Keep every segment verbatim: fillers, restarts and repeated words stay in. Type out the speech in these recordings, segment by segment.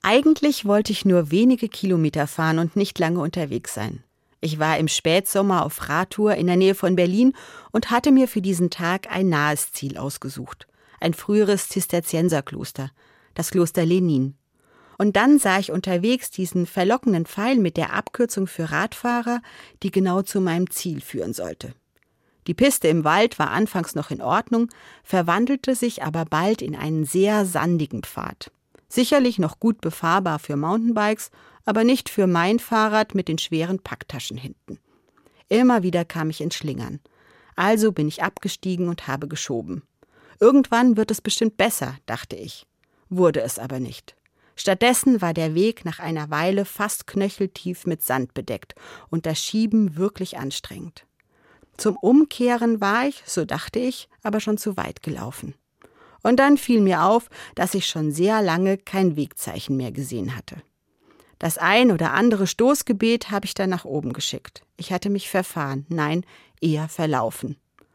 Eigentlich wollte ich nur wenige Kilometer fahren und nicht lange unterwegs sein. Ich war im Spätsommer auf Radtour in der Nähe von Berlin und hatte mir für diesen Tag ein nahes Ziel ausgesucht. Ein früheres Zisterzienserkloster, das Kloster Lenin. Und dann sah ich unterwegs diesen verlockenden Pfeil mit der Abkürzung für Radfahrer, die genau zu meinem Ziel führen sollte. Die Piste im Wald war anfangs noch in Ordnung, verwandelte sich aber bald in einen sehr sandigen Pfad. Sicherlich noch gut befahrbar für Mountainbikes, aber nicht für mein Fahrrad mit den schweren Packtaschen hinten. Immer wieder kam ich ins Schlingern. Also bin ich abgestiegen und habe geschoben. Irgendwann wird es bestimmt besser, dachte ich. Wurde es aber nicht. Stattdessen war der Weg nach einer Weile fast knöcheltief mit Sand bedeckt und das Schieben wirklich anstrengend. Zum Umkehren war ich, so dachte ich, aber schon zu weit gelaufen. Und dann fiel mir auf, dass ich schon sehr lange kein Wegzeichen mehr gesehen hatte. Das ein oder andere Stoßgebet habe ich dann nach oben geschickt. Ich hatte mich verfahren, nein, eher verlaufen.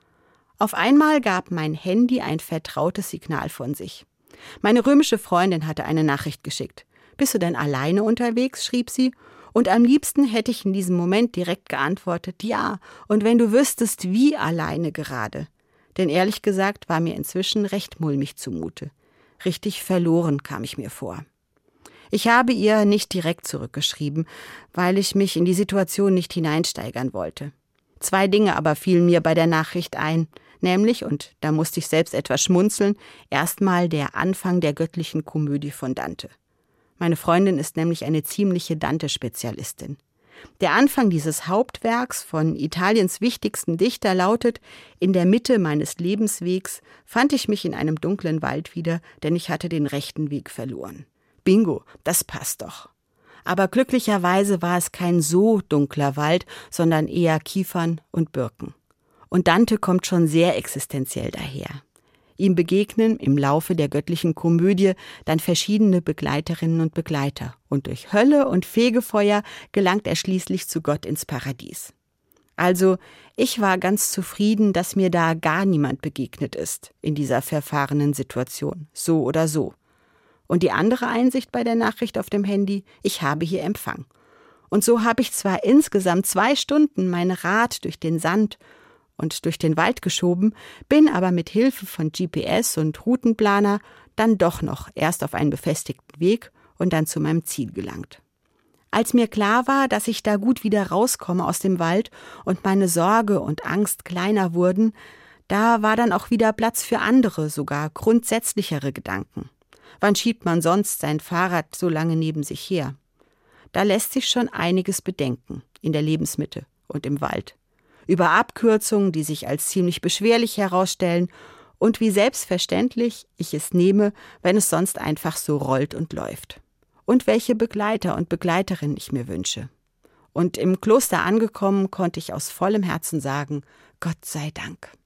Auf einmal gab mein Handy ein vertrautes Signal von sich. Meine römische Freundin hatte eine Nachricht geschickt. »Bist du denn alleine unterwegs?« schrieb sie. Und am liebsten hätte ich in diesem Moment direkt geantwortet, ja, und wenn du wüsstest, wie alleine gerade. Denn ehrlich gesagt war mir inzwischen recht mulmig zumute. Richtig verloren kam ich mir vor. Ich habe ihr nicht direkt zurückgeschrieben, weil ich mich in die Situation nicht hineinsteigern wollte. Zwei Dinge aber fielen mir bei der Nachricht ein, nämlich, und da musste ich selbst etwas schmunzeln, erstmal der Anfang der göttlichen Komödie von Dante. Meine Freundin ist nämlich eine ziemliche Dante-Spezialistin. Der Anfang dieses Hauptwerks von Italiens wichtigsten Dichter lautet: In der Mitte meines Lebenswegs fand ich mich in einem dunklen Wald wieder, denn ich hatte den rechten Weg verloren. Bingo, das passt doch. Aber glücklicherweise war es kein so dunkler Wald, sondern eher Kiefern und Birken. Und Dante kommt schon sehr existenziell daher. Ihm begegnen im Laufe der göttlichen Komödie dann verschiedene Begleiterinnen und Begleiter. Und durch Hölle und Fegefeuer gelangt er schließlich zu Gott ins Paradies. Also, ich war ganz zufrieden, dass mir da gar niemand begegnet ist in dieser verfahrenen Situation, so oder so. Und die andere Einsicht bei der Nachricht auf dem Handy: Ich habe hier Empfang. Und so habe ich zwar insgesamt zwei Stunden mein Rad durch den Sand und durch den Wald geschoben, bin aber mit Hilfe von G P S und Routenplaner dann doch noch erst auf einen befestigten Weg und dann zu meinem Ziel gelangt. Als mir klar war, dass ich da gut wieder rauskomme aus dem Wald und meine Sorge und Angst kleiner wurden, da war dann auch wieder Platz für andere, sogar grundsätzlichere Gedanken. Wann schiebt man sonst sein Fahrrad so lange neben sich her? Da lässt sich schon einiges bedenken, in der Lebensmitte und im Wald. Über Abkürzungen, die sich als ziemlich beschwerlich herausstellen und wie selbstverständlich ich es nehme, wenn es sonst einfach so rollt und läuft. Und welche Begleiter und Begleiterinnen ich mir wünsche. Und im Kloster angekommen, konnte ich aus vollem Herzen sagen: Gott sei Dank.